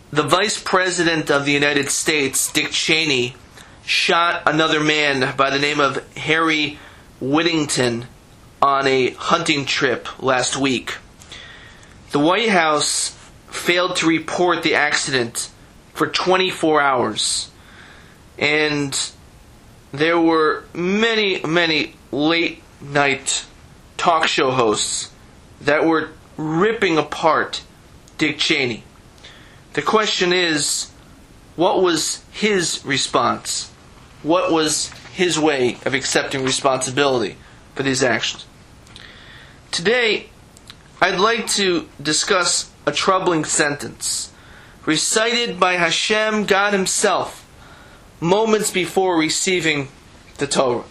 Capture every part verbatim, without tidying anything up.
the Vice President of the United States, Dick Cheney, shot another man by the name of Harry Whittington on a hunting trip last week. The White House failed to report the accident for twenty-four hours. And there were many, many late night talk show hosts that were ripping apart Dick Cheney. The question is, what was his response? What was his way of accepting responsibility for these actions? Today, I'd like to discuss a troubling sentence recited by Hashem, God Himself, moments before receiving the Torah.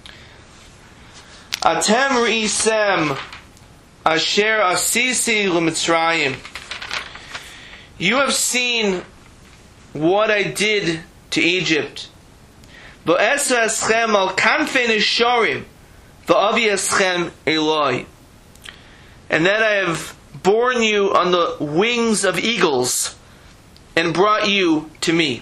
Atem re'isem asher asisi l'Mitzrayim. You have seen what I did to Egypt. V'esa eschem al kanfei neshorim v'avi eschem Eloi. And that I have borne you on the wings of eagles and brought you to me.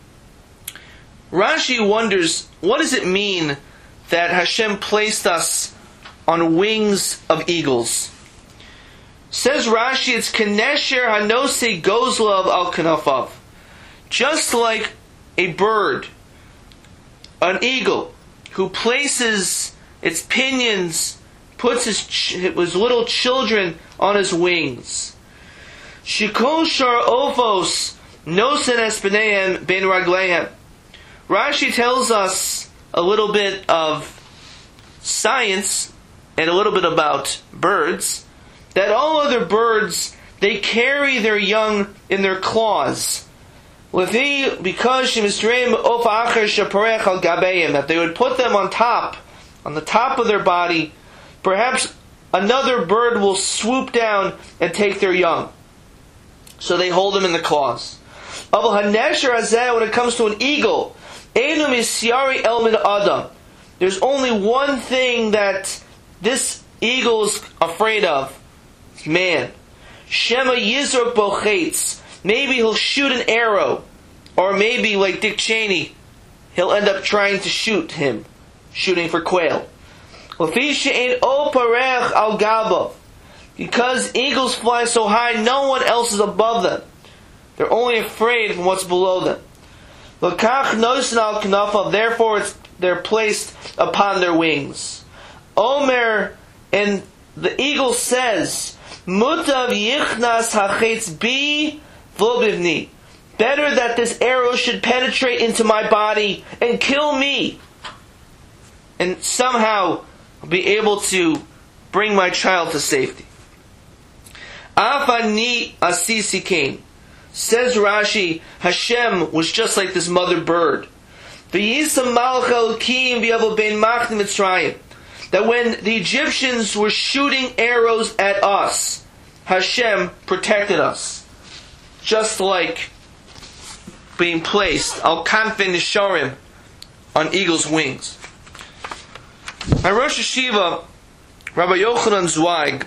Rashi wonders, what does it mean that Hashem placed us on wings of eagles? Says Rashi, it's Kenesher Hanose Gozlav al Kanafav. Just like a bird, an eagle, who places its pinions, puts his, ch- his little children on his wings. Shikol Shar Ovos Nosen Espenehem Ben Raglehem. Rashi tells us a little bit of science and a little bit about birds, that all other birds, they carry their young in their claws. Because that they would put them on top, on the top of their body. Perhaps another bird will swoop down and take their young. So they hold them in the claws. When it comes to an eagle, there's only one thing that this eagle is afraid of. It's man. Shema Yizrok Bochetz. Maybe he'll shoot an arrow. Or maybe, like Dick Cheney, he'll end up trying to shoot him. Shooting for quail. Because eagles fly so high, no one else is above them. They're only afraid of what's below them. Therefore, it's, they're placed upon their wings. Omer, and the eagle says, Mutav yichnas hachetz bi v'lobivni. Better that this arrow should penetrate into my body and kill me, and somehow be able to bring my child to safety. Afani asisi came. Says Rashi, Hashem was just like this mother bird. That when the Egyptians were shooting arrows at us, Hashem protected us. Just like being placed, al kanfei neshorim, on eagle's wings. My Rosh Hashiva, Rabbi Yochanan Zweig,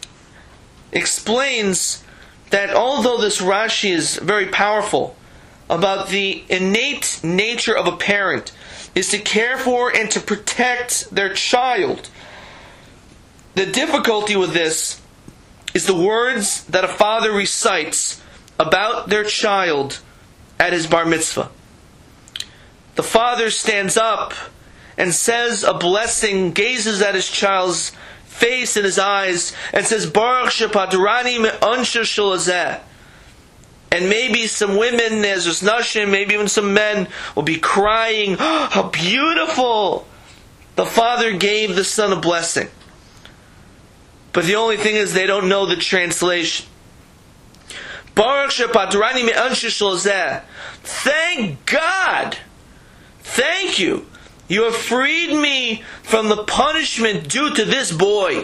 explains that although this Rashi is very powerful about the innate nature of a parent is to care for and to protect their child, the difficulty with this is the words that a father recites about their child at his bar mitzvah. The father stands up and says a blessing, gazes at his child's face and his eyes, and says, Baruch shepaturani me'ansha shalazeh. And maybe some women, as there's nashim, maybe even some men, will be crying, oh, how beautiful! The father gave the son a blessing. But the only thing is they don't know the translation. Baruch shepaturani me'ansha shalazeh. Thank God! Thank you! You have freed me from the punishment due to this boy.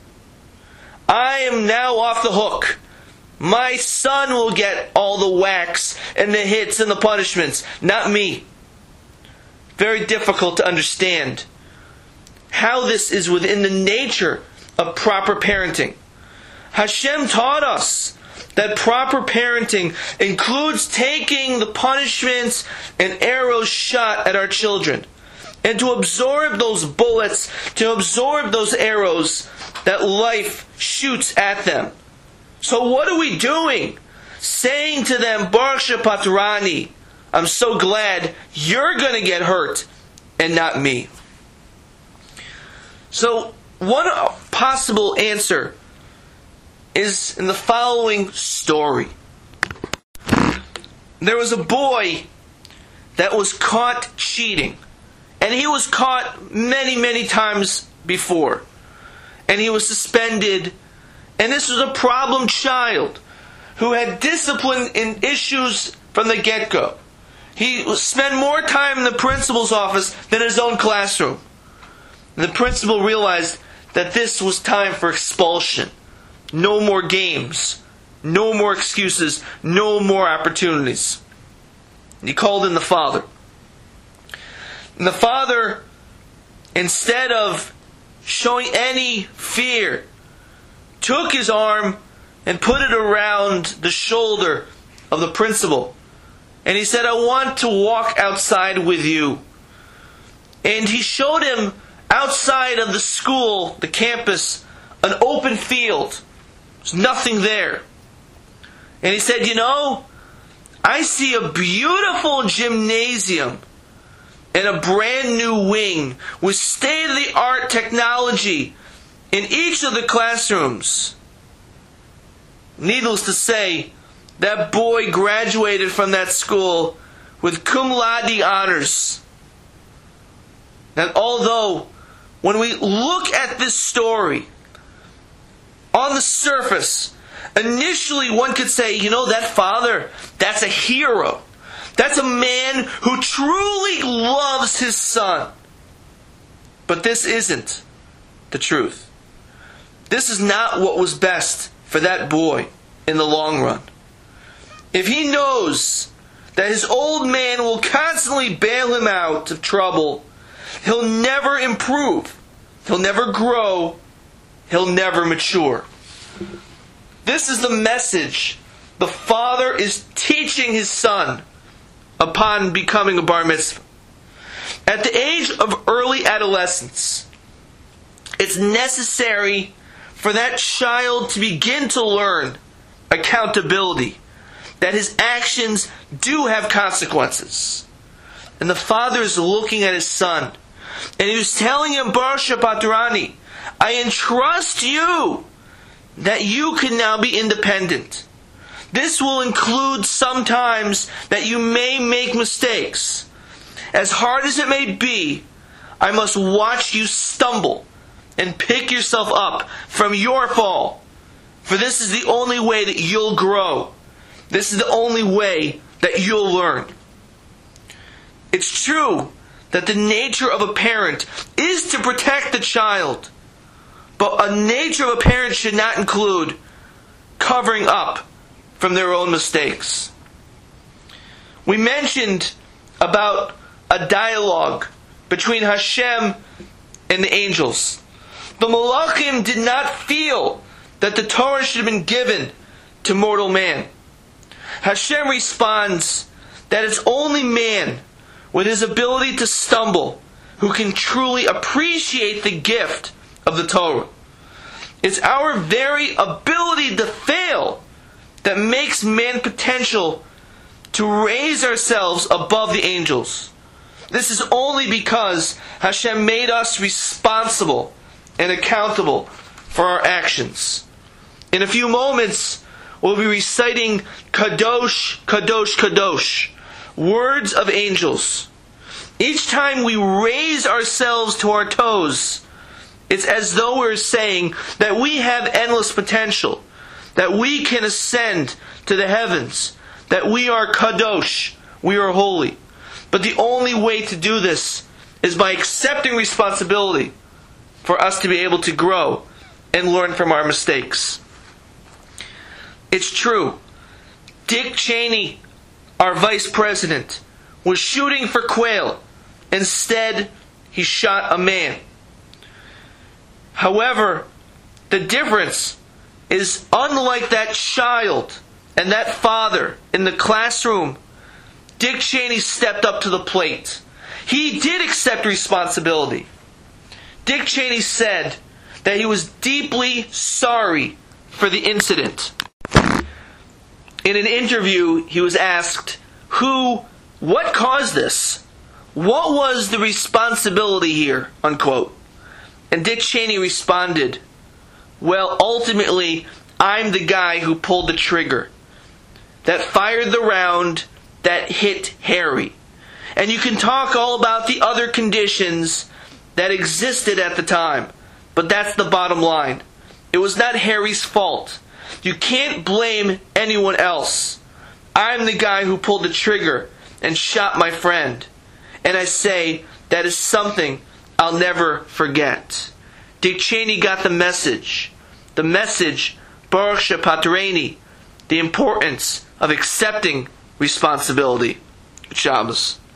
I am now off the hook. My son will get all the whacks and the hits and the punishments, not me. Very difficult to understand how this is within the nature of proper parenting. Hashem taught us that proper parenting includes taking the punishments and arrows shot at our children, and to absorb those bullets, to absorb those arrows that life shoots at them. So what are we doing? Saying to them, Baruch Shepatrani, I'm so glad you're going to get hurt and not me. So one possible answer is in the following story. There was a boy that was caught cheating. And he was caught many, many times before. And he was suspended. And this was a problem child who had discipline in issues from the get-go. He spent more time in the principal's office than his own classroom. And the principal realized that this was time for expulsion. No more games. No more excuses. No more opportunities. He called in the father. And the father, instead of showing any fear, took his arm and put it around the shoulder of the principal. And he said, I want to walk outside with you. And he showed him outside of the school, the campus, an open field. There's nothing there. And he said, you know, I see a beautiful gymnasium and a brand new wing with state-of-the-art technology in each of the classrooms. Needless to say, that boy graduated from that school with cum laude honors. And although, when we look at this story, on the surface, initially one could say, you know, that father, that's a hero. That's a man who truly loves his son. But this isn't the truth. This is not what was best for that boy in the long run. If he knows that his old man will constantly bail him out of trouble, he'll never improve. He'll never grow. He'll never mature. This is the message the father is teaching his son upon becoming a bar mitzvah. At the age of early adolescence, it's necessary for that child to begin to learn accountability, that his actions do have consequences. And the father is looking at his son, and he was telling him, Baruch Shepatrani, I entrust you that you can now be independent. This will include sometimes that you may make mistakes. As hard as it may be, I must watch you stumble and pick yourself up from your fall. For this is the only way that you'll grow. This is the only way that you'll learn. It's true that the nature of a parent is to protect the child. But a nature of a parent should not include covering up from their own mistakes. We mentioned about a dialogue between Hashem and the angels. The Malachim did not feel that the Torah should have been given to mortal man. Hashem responds that it's only man with his ability to stumble who can truly appreciate the gift of the Torah. It's our very ability to fail that makes man potential to raise ourselves above the angels. This is only because Hashem made us responsible and accountable for our actions. In a few moments, we'll be reciting Kadosh, Kadosh, Kadosh, words of angels. Each time we raise ourselves to our toes, it's as though we're saying that we have endless potential, that we can ascend to the heavens, that we are Kadosh, we are holy. But the only way to do this is by accepting responsibility for us to be able to grow and learn from our mistakes. It's true. Dick Cheney, our vice president, was shooting for quail. Instead, he shot a man. However, the difference is, unlike that child and that father in the classroom, Dick Cheney stepped up to the plate. He did accept responsibility. Dick Cheney said that he was deeply sorry for the incident. In an interview, he was asked, who, what caused this? What was the responsibility here? Unquote. And Dick Cheney responded, well, ultimately, I'm the guy who pulled the trigger, that fired the round that hit Harry. And you can talk all about the other conditions that existed at the time, but that's the bottom line. It was not Harry's fault. You can't blame anyone else. I'm the guy who pulled the trigger and shot my friend. And I say that is something I'll never forget. Dick Cheney got the message. The message, Baruch Shepatreni, the importance of accepting responsibility. Shabbos.